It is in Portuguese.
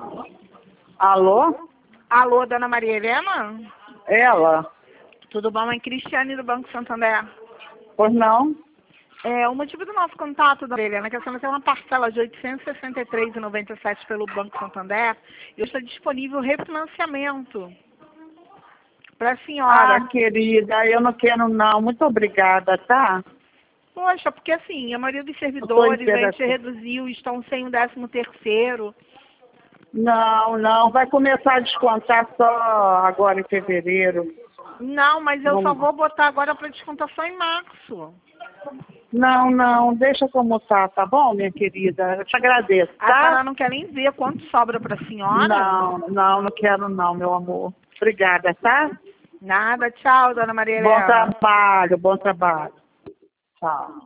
Alô? Alô, dona Maria Helena? Ela? Tudo bom? É Cristiane do Banco Santander. Pois não? O motivo do nosso contato, dona Maria Helena, é que a senhora tem uma parcela de R$ 863,97 pelo Banco Santander e está disponível refinanciamento para a senhora. Ah, querida, eu não quero não. Muito obrigada, tá? Poxa, porque assim, a maioria dos Eu tô servidores a gente interessada. reduziu, estão sem o 13º. Não, não. Vai começar a descontar só agora em fevereiro. Não, mas eu só Não, vou botar agora para descontação em março. não, não. Deixa como tá bom, minha querida? Eu te agradeço, A senhora tá? não quer nem ver quanto sobra para a senhora? Não, não, não quero não, meu amor. Obrigada, tá? Nada, tchau, dona Maria Bom Helena. trabalho, bom trabalho. Tchau.